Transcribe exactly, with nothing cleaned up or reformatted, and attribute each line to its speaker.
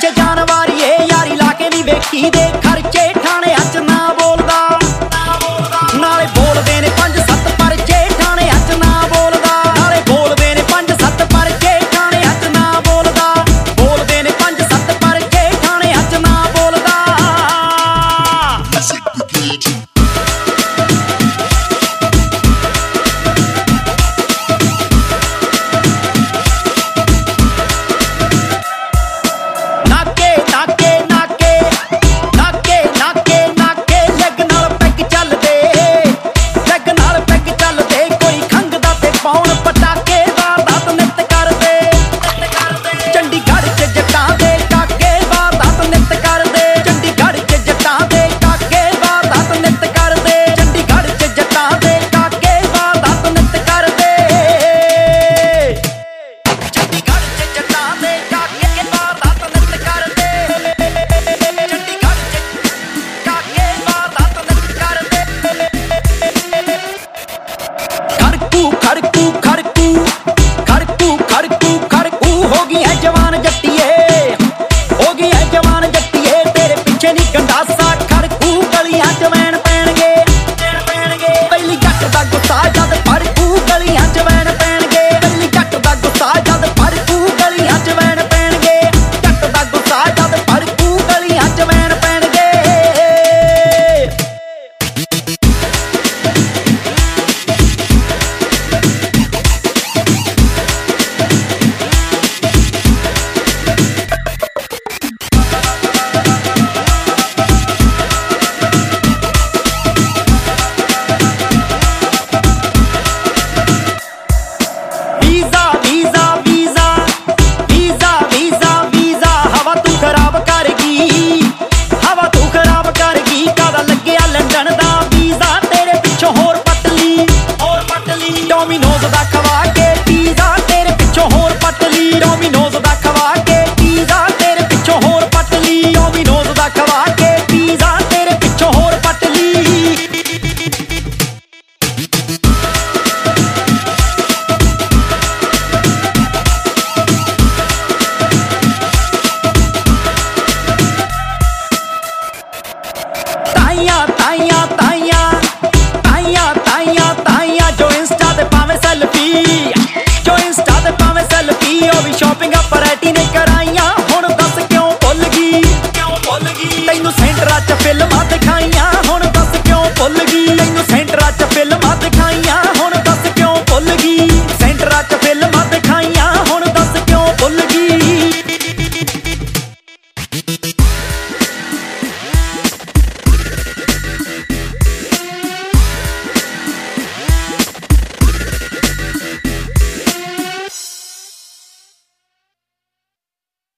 Speaker 1: ਪਿੱਛੇ ਜਾਣ ਵਾਰੀਏ यारी ला के नहीं वेखी दे खर्चे ठाणे अच ना बोलदा नाले बोलदे ने पंज सत्त परचे ठाणे अच ना बोलदा नाले बोलदे ने पंज सत्त परचे ठाणे अच ना बोलदा बोलदे ने पंज सत्त परचे ठाणे अच ना बोलदा नाके नाके नाके नाके नाके नाके लग नाल पैग चलदे लग नाल पैग चलदे कोई खंघदा ते पाउण पटाके वारदात नित करदे चंडीगढ़ च जट्टां दे काके वारदात नित करदे चंडीगढ़ च जट्टां दे काके वारदात नित करदे चंडीगढ़ च जट्टां दे काके वारदात नित करदे चंडीगढ़ च जट्टां दे काके वारदात नित करदे चंडीगढ़ च काके वारदात नित करदे खड़कू खड़कू खड़कू खड़कू खड़कू खड़कू हो गई है जवान जट्टिए हो गई है जवान जट्टिए तेरे पीछे नहीं गंडासा खड़कू गलियां च वैन पैणगे पहली जट दा गुस्सा जद फड़कू गलियां च वैन पैणगे पहली जट दा गुस्सा जद फड़कू गलियां च वैन पैणगे जट दा गुस्सा जद फड़कू गलियां च वैन पैणगे visa visa visa visa visa visa हवा तू खराब करगी हवा तू खराब करगी कादा लग्गिया लंडन दा वीजा तेरे पिछों होर पटली होर पटली डोमिनोज दा खवा के वीजा तेरे पिछों होर पटली डोमिनोज दा खवा के वीजा तेरे पिछों होर पटली डोमिनोज दा खवा के वीजा तेरे पिछों होर पटली ताइयां ताइयां ताइयां ताइयां ताइयां ताइयां जो इंस्टा ते पावे सेल्फी जो इंस्टा ते पावे सेल्फी ओ भी शॉपिंग अपरेटी ने कराइयां हुण दस क्यों भुल गई क्यों भुल गई तैनू सेंटरा च फिल्मां दिखाइयां